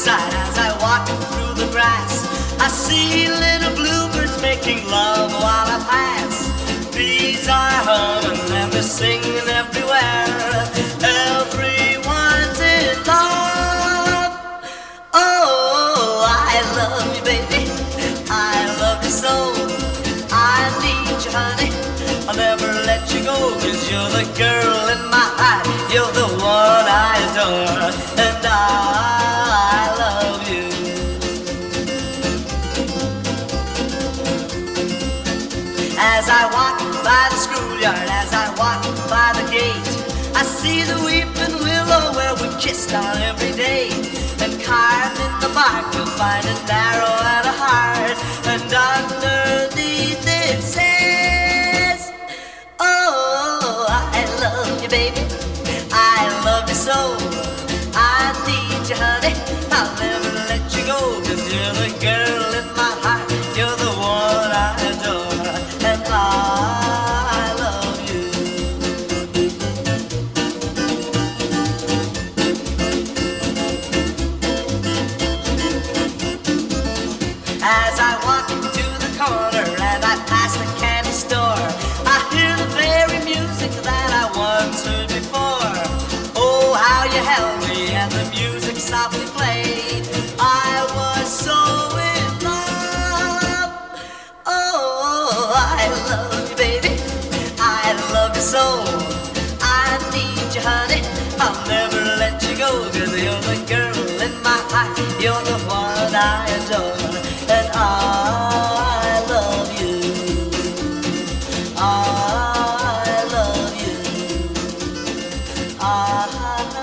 outside as I walk through the grass. I see little bluebirds making love while I pass. Bees are humming and they're singing everywhere. Everyone's in love. Oh, I love you, baby. I love you so. I need you, honey. I'll never let you go, 'cause you're the girl in my heart. You're the one I adore, and I love you. As I walk by the schoolyard, as I walk by the gate, I see the weeping willow where we kissed on every date. And carved in the bark you'll find an arrow and a heart, and underneath it says, oh, I love you, baby. I love you so. I need you, honey. I'll never let you go, 'cause you're the girl in my heart. You're the one I adore, and I love you. As I walk to the corner and I pass the candy store, I hear the very music that I once heard before. Oh, how you held me and the music softly played. I was so in love. Oh, I love you, baby. I love you so. I need you, honey. I'll never let you go, 'cause you're the girl in my heart. You're the one I adore, and I love you. I love you. I